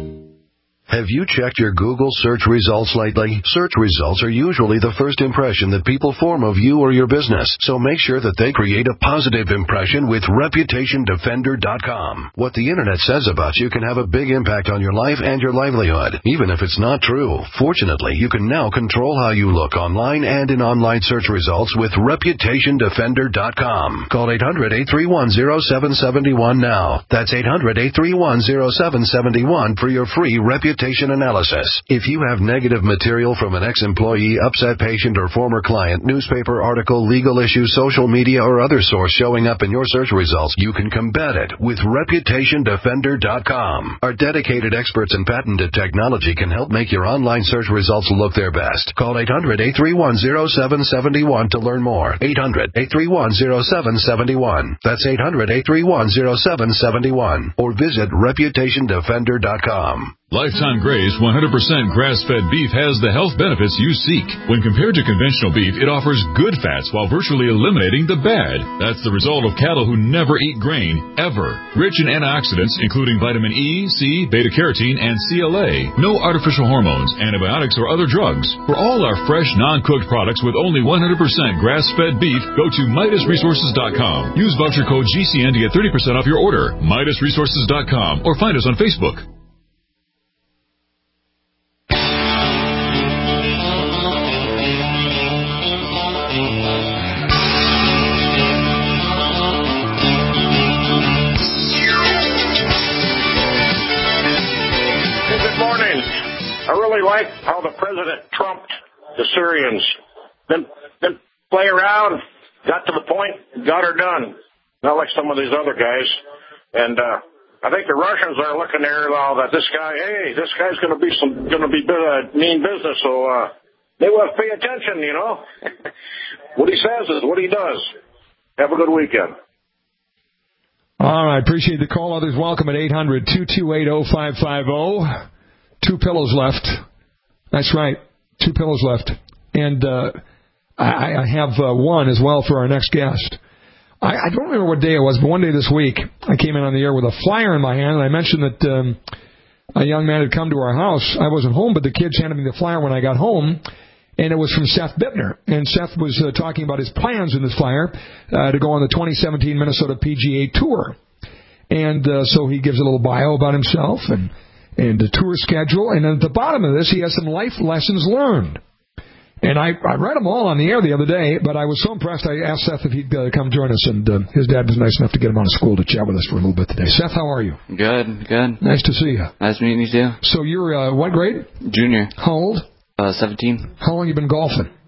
Have you checked your Google search results lately? Search results are usually the first impression that people form of you or your business, so make sure that they create a positive impression with reputation defender dot com. What the Internet says about you can have a big impact on your life and your livelihood, even if it's not true. Fortunately, you can now control how you look online and in online search results with reputation defender dot com. Call eight hundred, eight three one, zero seven seven one now. That's eight hundred, eight three one, zero seven seven one for your free reputation analysis. If you have negative material from an ex-employee, upset patient, or former client, newspaper article, legal issue, social media, or other source showing up in your search results, you can combat it with reputation defender dot com. Our dedicated experts in patented technology can help make your online search results look their best. Call eight hundred, eight three one, zero seven seven one to learn more. eight hundred, eight three one, zero seven seven one. That's eight hundred, eight three one, zero seven seven one. Or visit reputation defender dot com. Lifetime Graze one hundred percent grass-fed beef has the health benefits you seek. When compared to conventional beef, it offers good fats while virtually eliminating the bad. That's the result of cattle who never eat grain, ever. Rich in antioxidants, including vitamin E, C, beta-carotene, and C L A. No artificial hormones, antibiotics, or other drugs. For all our fresh, non-cooked products with only one hundred percent grass-fed beef, go to Midas Resources dot com. Use voucher code G C N to get thirty percent off your order. Midas Resources dot com or find us on Facebook. Like how the president trumped the Syrians, then then play around, got to the point, got her done. Not like some of these other guys. And uh, I think the Russians are looking there now that this guy, hey, this guy's going to be some going to be uh, mean business, so uh, they will pay attention. You know, what he says is what he does. Have a good weekend. All right, appreciate the call. Others welcome at eight hundred, two two eight, oh five five oh. Two pillows left. That's right. Two pillows left. And uh, I, I have uh, one as well for our next guest. I, I don't remember what day it was, but one day this week, I came in on the air with a flyer in my hand, and I mentioned that um, a young man had come to our house. I wasn't home, but the kids handed me the flyer when I got home, and it was from Seth Bittner. And Seth was uh, talking about his plans in this flyer uh, to go on the twenty seventeen Minnesota P G A Tour. And uh, so he gives a little bio about himself and and the tour schedule, and then at the bottom of this, he has some life lessons learned. And I, I read them all on the air the other day, but I was so impressed, I asked Seth if he'd uh, come join us, and uh, his dad was nice enough to get him out of school to chat with us for a little bit today. Seth, how are you? Good, good. Nice to see you. Nice meeting you, too. So you're, uh, what grade? Junior. How old? Uh, seventeen. How long you been golfing?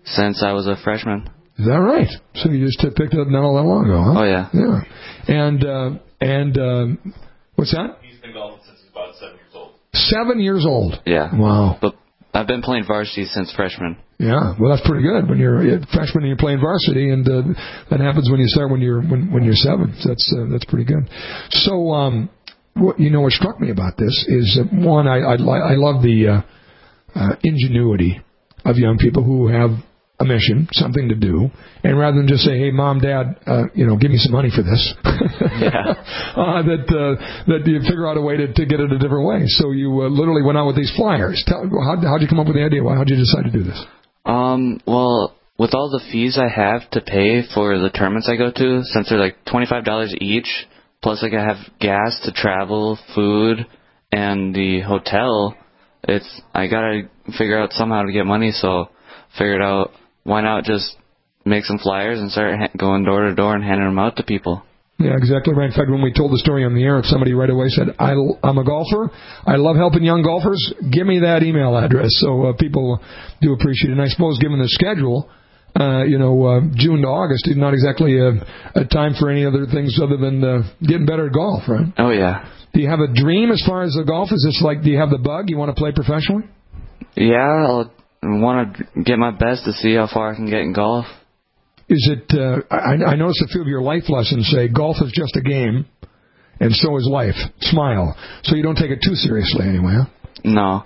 since I was a freshman. Is that right? So you just picked it up not all that long ago, huh? Oh, yeah. Yeah. And, uh, and, uh, what's that? He's been golfing since he's about seven years old. Seven years old? Yeah. Wow. But I've been playing varsity since freshman. Yeah, well, that's pretty good. When you're a freshman and you're playing varsity, and uh, that happens when you start when you're when, when you're seven. So that's uh, that's pretty good. So, um, what you know, what struck me about this is uh, one, I I, li- I love the uh, uh, ingenuity of young people who have a mission, something to do, and rather than just say, "Hey, mom, dad, uh, you know, give me some money for this," yeah. uh, that uh, that you figure out a way to, to get it a different way. So you uh, literally went out with these flyers. Tell, how how'd you come up with the idea? Why how'd you decide to do this? Um, well, with all the fees I have to pay for the tournaments I go to, since they're like twenty-five dollars each, plus like I have gas to travel, food, and the hotel, it's I gotta figure out somehow to get money, so figured out why not just make some flyers and start ha- going door to door and handing them out to people. Yeah, exactly right. In fact, when we told the story on the air, somebody right away said, I, I'm a golfer. I love helping young golfers. Give me that email address. So uh, people do appreciate it. And I suppose given the schedule, uh, you know, uh, June to August is not exactly a, a time for any other things other than uh, getting better at golf, right? Oh, yeah. Do you have a dream as far as the golf? Is this like, do you have the bug? You want to play professionally? Yeah, I'll want to get my best to see how far I can get in golf. Is it, uh, I, I noticed a few of your life lessons say golf is just a game, and so is life. Smile. So you don't take it too seriously anyway, huh? No.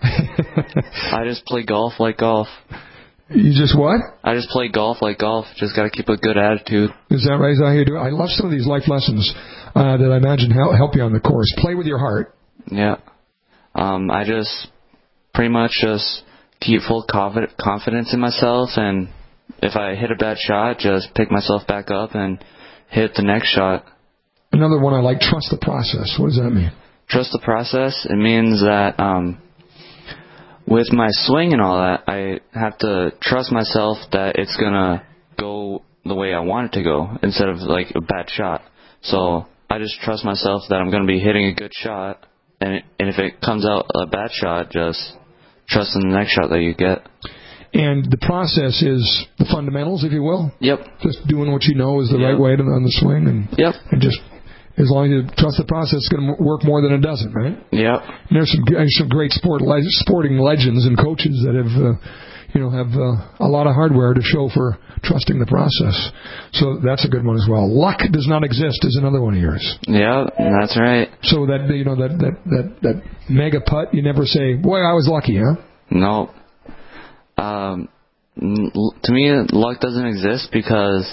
I just play golf like golf. You just what? I just play golf like golf. Just got to keep a good attitude. Is that right? Is that how you do it? I love some of these life lessons uh, that I imagine help, help you on the course. Play with your heart. Yeah. Um, I just pretty much just keep full confid- confidence in myself, and if I hit a bad shot, just pick myself back up and hit the next shot. Another one I like, trust the process. What does that mean? Trust the process? It means that um, with my swing and all that, I have to trust myself that it's going to go the way I want it to go instead of like a bad shot. So I just trust myself that I'm going to be hitting a good shot, and, and if it comes out a bad shot, just trust in the next shot that you get. And the process is the fundamentals, if you will. Yep. Just doing what you know is the yep. right way to, on the swing, and yep. and just as long as you trust the process, it's going to work more than it doesn't, right? Yep. And there's some there's some great sport sporting legends and coaches that have uh, you know have uh, a lot of hardware to show for trusting the process. So that's a good one as well. Luck does not exist is another one of yours. Yeah, that's right. So that you know that that that, that mega putt, you never say, "Boy, I was lucky," huh? No. Um, to me, luck doesn't exist because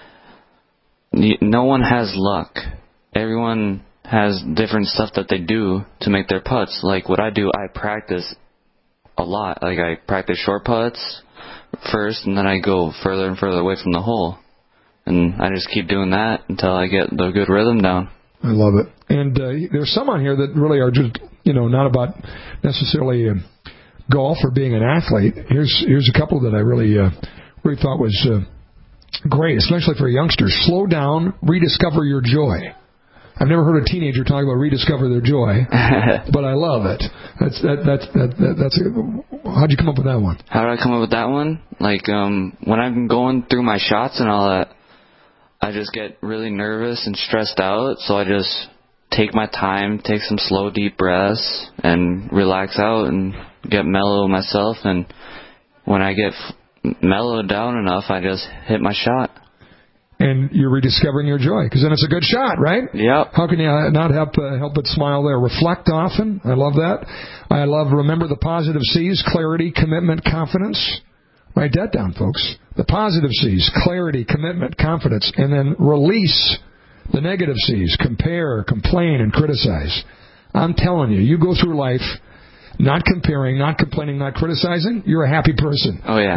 no one has luck. Everyone has different stuff that they do to make their putts. Like what I do, I practice a lot. Like I practice short putts first, and then I go further and further away from the hole. And I just keep doing that until I get the good rhythm down. I love it. And uh, there's some on here that really are just, you know, not about necessarily Uh, golf or being an athlete. Here's here's a couple that I really uh, really thought was uh, great, especially for youngsters. Slow down, rediscover your joy. I've never heard a teenager talk about rediscover their joy, but I love it. That's that that's that, that that's. A, how'd you come up with that one? How did I come up with that one? Like um, when I'm going through my shots and all that, I just get really nervous and stressed out. So I just take my time, take some slow, deep breaths, and relax out and get mellow myself. And when I get f- mellowed down enough, I just hit my shot. And you're rediscovering your joy, because then it's a good shot, right? Yep. How can you not help uh, help but smile there? Reflect often. I love that. I love remember the positive C's: clarity, commitment, confidence. Write that down, folks. The positive C's: clarity, commitment, confidence, and then release the negative C's: compare, complain, and criticize. I'm telling you, you go through life not comparing, not complaining, not criticizing, you're a happy person. Oh, yeah.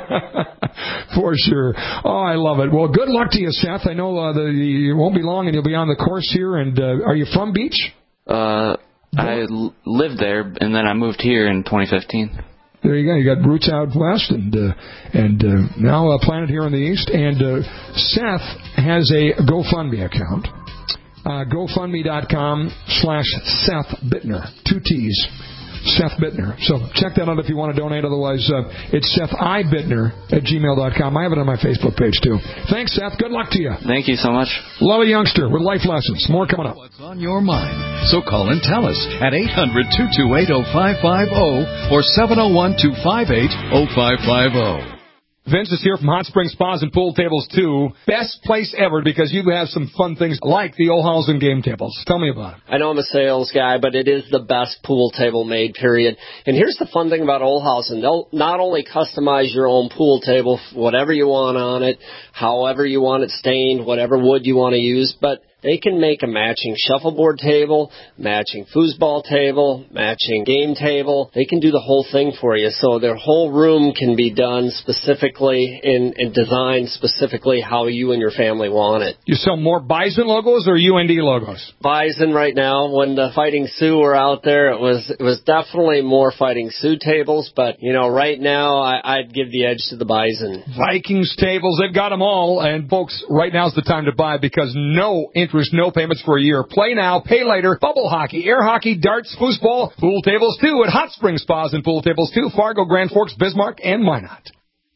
For sure. Oh, I love it. Well, good luck to you, Seth. I know uh, the, you won't be long and you'll be on the course here. And uh, are you from Beach? Uh, I l- lived there, and then I moved here in twenty fifteen. There you go. You got roots out west, and uh, and uh, now uh, planted here in the east. And uh, Seth has a GoFundMe account. Uh, GoFundMe.com slash Seth Bittner. Two T's. Seth Bittner. So check that out if you want to donate. Otherwise, uh, it's Seth I. Bittner at gmail dot com. I have it on my Facebook page, too. Thanks, Seth. Good luck to you. Thank you so much. Love a youngster with life lessons. More coming up. What's on your mind? So call and tell us at eight hundred, two two eight, oh five five oh or seven oh one, two five eight, oh five five oh. Vince is here from Hot Springs Spas and Pool Tables, too. Best place ever because you have some fun things like the Olhausen game tables. Tell me about it. I know I'm a sales guy, but it is the best pool table made, period. And here's the fun thing about Olhausen. They'll not only customize your own pool table, whatever you want on it, however you want it stained, whatever wood you want to use, but they can make a matching shuffleboard table, matching foosball table, matching game table. They can do the whole thing for you. So their whole room can be done specifically and, and designed specifically how you and your family want it. You sell more Bison logos or U N D logos? Bison right now. When the Fighting Sioux were out there, it was it was definitely more Fighting Sioux tables. But, you know, right now I, I'd give the edge to the Bison. Vikings tables, they've got them all. And, folks, right now's the time to buy because no interest, no payments for a year. Play now, pay later. Bubble hockey, air hockey, darts, foosball, pool tables, too, at Hot Springs Spas and Pool Tables, too. Fargo, Grand Forks, Bismarck, and Minot.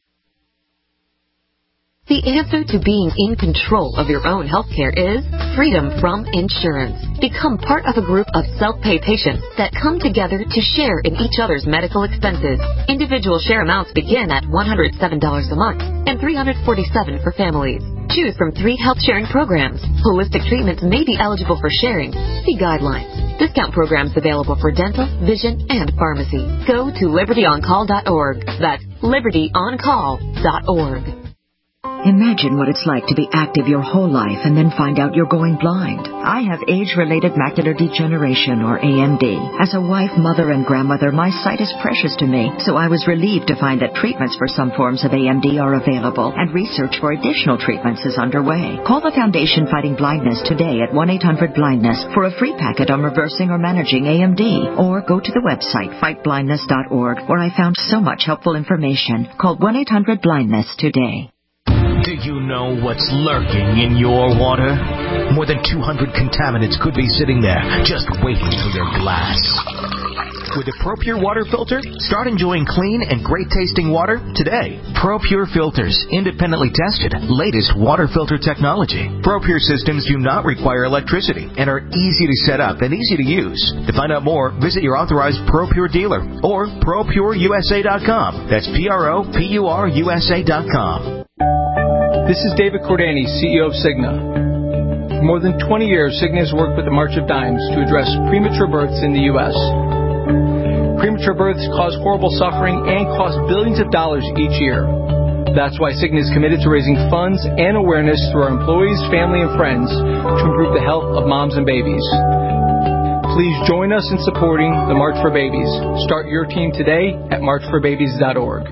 The answer to being in control of your own health care is freedom from insurance. Become part of a group of self-pay patients that come together to share in each other's medical expenses. Individual share amounts begin at one hundred seven dollars a month and three hundred forty-seven dollars for families. Choose from three health sharing programs. Holistic treatments may be eligible for sharing. See guidelines. Discount programs available for dental, vision, and pharmacy. Go to liberty on call dot org. That's liberty on call dot org. Imagine what it's like to be active your whole life and then find out you're going blind. I have age-related macular degeneration, or A M D. As a wife, mother, and grandmother, my sight is precious to me, so I was relieved to find that treatments for some forms of A M D are available, and research for additional treatments is underway. Call the Foundation Fighting Blindness today at one eight hundred blindness for a free packet on reversing or managing A M D, or go to the website fight blindness dot org, where I found so much helpful information. Call one eight hundred blindness today. Do you know what's lurking in your water? More than two hundred contaminants could be sitting there, just waiting for your glass. With a ProPure water filter, start enjoying clean and great-tasting water today. ProPure filters, independently tested, latest water filter technology. ProPure systems do not require electricity and are easy to set up and easy to use. To find out more, visit your authorized ProPure dealer or pro pure u s a dot com. That's P R O P U R U S A dot com. This is David Cordani, C E O of Cigna. For more than twenty years, Cigna has worked with the March of Dimes to address premature births in the U S Premature births cause horrible suffering and cost billions of dollars each year. That's why Cigna is committed to raising funds and awareness through our employees, family, and friends to improve the health of moms and babies. Please join us in supporting the March for Babies. Start your team today at march for babies dot org.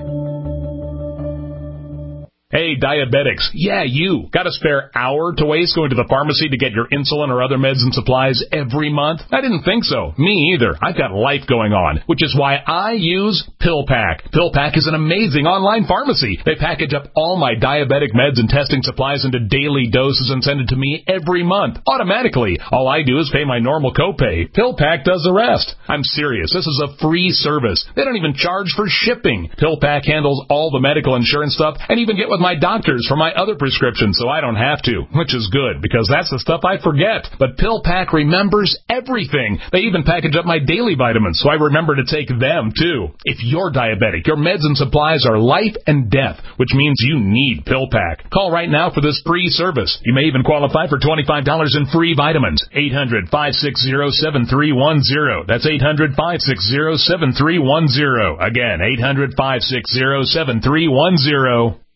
Hey, diabetics. Yeah, you. Got a spare hour to waste going to the pharmacy to get your insulin or other meds and supplies every month? I didn't think so. Me either. I've got life going on, which is why I use PillPack. PillPack is an amazing online pharmacy. They package up all my diabetic meds and testing supplies into daily doses and send it to me every month, automatically. All I do is pay my normal copay. PillPack does the rest. I'm serious. This is a free service. They don't even charge for shipping. PillPack handles all the medical insurance stuff and even get with my doctors for my other prescriptions so I don't have to, which is good because that's the stuff I forget. But PillPack remembers everything. They even package up my daily vitamins so I remember to take them too. If you're diabetic, your meds and supplies are life and death, which means you need PillPack. Call right now for this free service. You may even qualify for twenty-five dollars in free vitamins. eight hundred, five six zero, seven three one zero. That's eight hundred, five six zero, seven three one zero. Again, eight hundred, five six zero, seven three one zero.